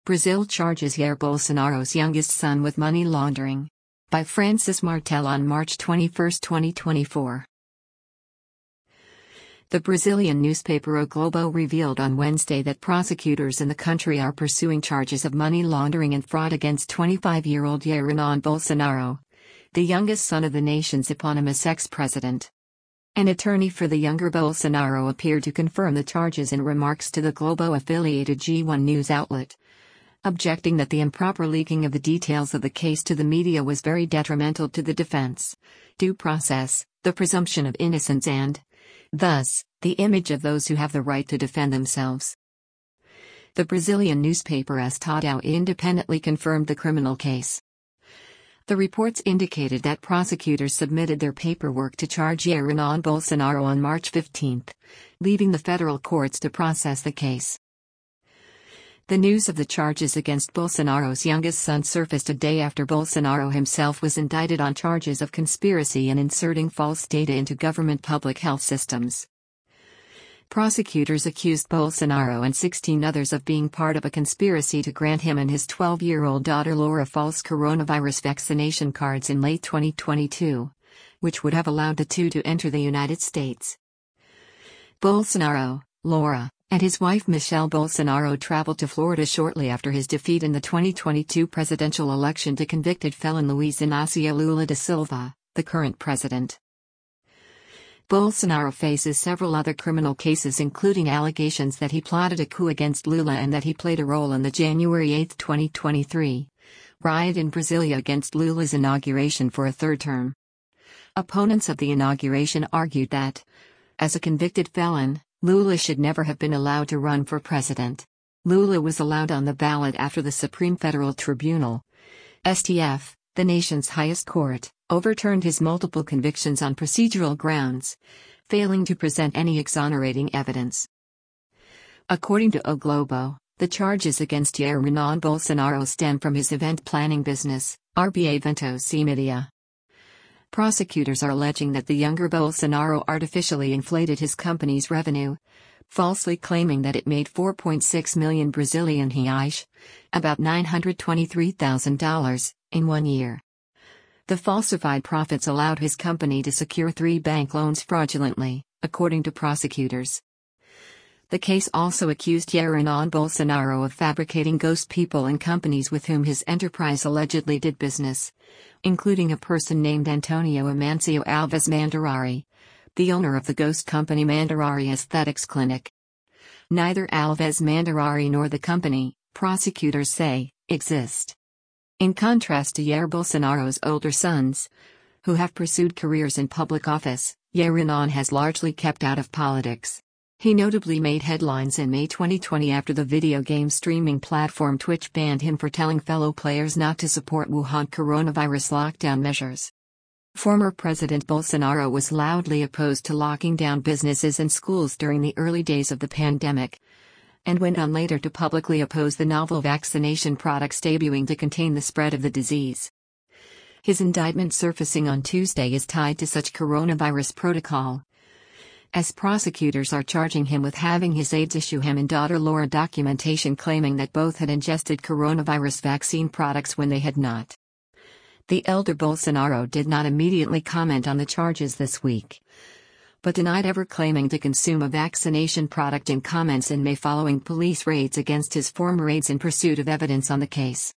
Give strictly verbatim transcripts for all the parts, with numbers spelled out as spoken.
Brazil charges Jair Bolsonaro's youngest son with money laundering. By Francis Martel on March twenty-first, twenty twenty-four. The Brazilian newspaper O Globo revealed on Wednesday that prosecutors in the country are pursuing charges of money laundering and fraud against twenty-five-year-old Jair Renan Bolsonaro, the youngest son of the nation's eponymous ex-president. An attorney for the younger Bolsonaro appeared to confirm the charges in remarks to the Globo-affiliated G one news outlet, objecting that the improper leaking of the details of the case to the media was very detrimental to the defense, due process, the presumption of innocence and, thus, the image of those who have the right to defend themselves. The Brazilian newspaper Estadão independently confirmed the criminal case. The reports indicated that prosecutors submitted their paperwork to charge Jair Renan Bolsonaro on March fifteenth, leaving the federal courts to process the case. The news of the charges against Bolsonaro's youngest son surfaced a day after Bolsonaro himself was indicted on charges of conspiracy and inserting false data into government public health systems. Prosecutors accused Bolsonaro and sixteen others of being part of a conspiracy to grant him and his twelve-year-old daughter Laura false coronavirus vaccination cards in late twenty twenty-two, which would have allowed the two to enter the United States. Bolsonaro, Laura, and his wife Michelle Bolsonaro traveled to Florida shortly after his defeat in the twenty twenty-two presidential election to convicted felon Luiz Inácio Lula da Silva, the current president. Bolsonaro faces several other criminal cases, including allegations that he plotted a coup against Lula and that he played a role in the January eighth, twenty twenty-three, riot in Brasilia against Lula's inauguration for a third term. Opponents of the inauguration argued that, as a convicted felon, Lula should never have been allowed to run for president. Lula was allowed on the ballot after the Supreme Federal Tribunal, S T F, the nation's highest court, overturned his multiple convictions on procedural grounds, failing to present any exonerating evidence. According to O Globo, the charges against Jair Renan Bolsonaro stem from his event planning business, R B Eventos e Media. Prosecutors are alleging that the younger Bolsonaro artificially inflated his company's revenue, falsely claiming that it made four point six million Brazilian reais, about nine hundred twenty-three thousand dollars, in one year. The falsified profits allowed his company to secure three bank loans fraudulently, according to prosecutors. The case also accused Jair Renan Bolsonaro of fabricating ghost people and companies with whom his enterprise allegedly did business, including a person named Antonio Amancio Alves Mandarari, the owner of the ghost company Mandarari Aesthetics Clinic. Neither Alves Mandarari nor the company, prosecutors say, exist. In contrast to Jair Bolsonaro's older sons, who have pursued careers in public office, Jair Renan has largely kept out of politics. He notably made headlines in May twenty twenty after the video game streaming platform Twitch banned him for telling fellow players not to support Wuhan coronavirus lockdown measures. Former President Bolsonaro was loudly opposed to locking down businesses and schools during the early days of the pandemic, and went on later to publicly oppose the novel vaccination products debuting to contain the spread of the disease. His indictment surfacing on Tuesday is tied to such coronavirus protocol, as prosecutors are charging him with having his aides issue him and daughter Laura documentation claiming that both had ingested coronavirus vaccine products when they had not. The elder Bolsonaro did not immediately comment on the charges this week, but denied ever claiming to consume a vaccination product in comments in May following police raids against his former aides in pursuit of evidence on the case.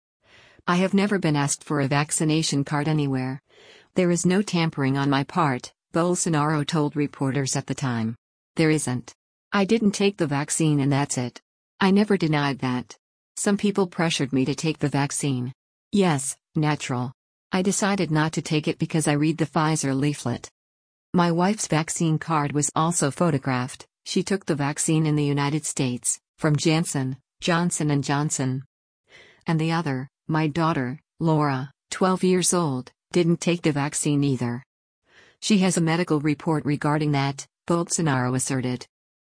"I have never been asked for a vaccination card anywhere. There is no tampering on my part," Bolsonaro told reporters at the time. "There isn't. I didn't take the vaccine and that's it. I never denied that. Some people pressured me to take the vaccine. Yes, natural. I decided not to take it because I read the Pfizer leaflet. My wife's vaccine card was also photographed. She took the vaccine in the United States, from Janssen, Johnson and Johnson. And the other, my daughter, Laura, twelve years old, didn't take the vaccine either. She has a medical report regarding that," Bolsonaro asserted.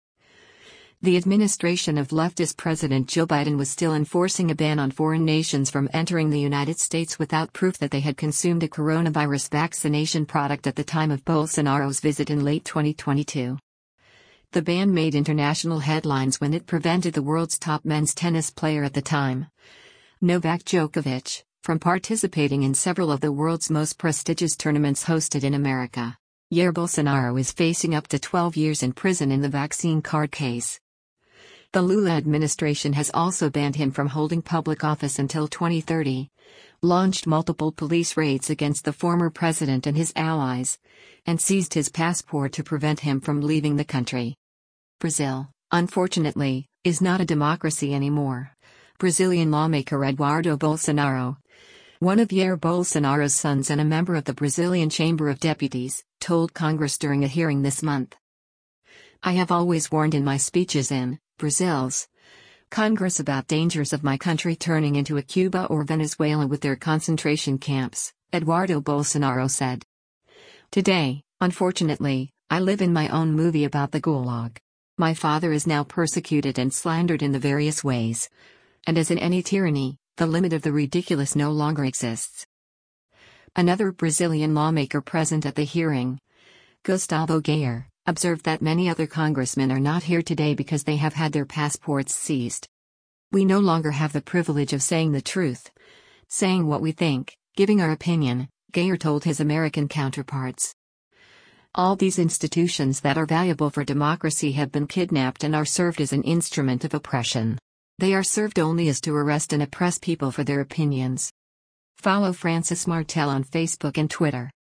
The administration of leftist President Joe Biden was still enforcing a ban on foreign nations from entering the United States without proof that they had consumed a coronavirus vaccination product at the time of Bolsonaro's visit in late twenty twenty-two. The ban made international headlines when it prevented the world's top men's tennis player at the time, Novak Djokovic, from participating in several of the world's most prestigious tournaments hosted in America. Jair Bolsonaro is facing up to twelve years in prison in the vaccine card case. The Lula administration has also banned him from holding public office until twenty thirty, launched multiple police raids against the former president and his allies, and seized his passport to prevent him from leaving the country. Brazil, unfortunately, is not a democracy anymore. Brazilian lawmaker Eduardo Bolsonaro, one of Jair Bolsonaro's sons and a member of the Brazilian Chamber of Deputies, told Congress during a hearing this month. "I have always warned in my speeches in Brazil's Congress about dangers of my country turning into a Cuba or Venezuela with their concentration camps," Eduardo Bolsonaro said. "Today, unfortunately, I live in my own movie about the Gulag. My father is now persecuted and slandered in the various ways. And as in any tyranny, the limit of the ridiculous no longer exists." Another Brazilian lawmaker present at the hearing, Gustavo Gayer, observed that many other congressmen are not here today because they have had their passports seized. "We no longer have the privilege of saying the truth, saying what we think, giving our opinion," Gayer told his American counterparts. "All these institutions that are valuable for democracy have been kidnapped and are served as an instrument of oppression. They are served only as to arrest and oppress people for their opinions." Follow Francis Martel on Facebook and Twitter.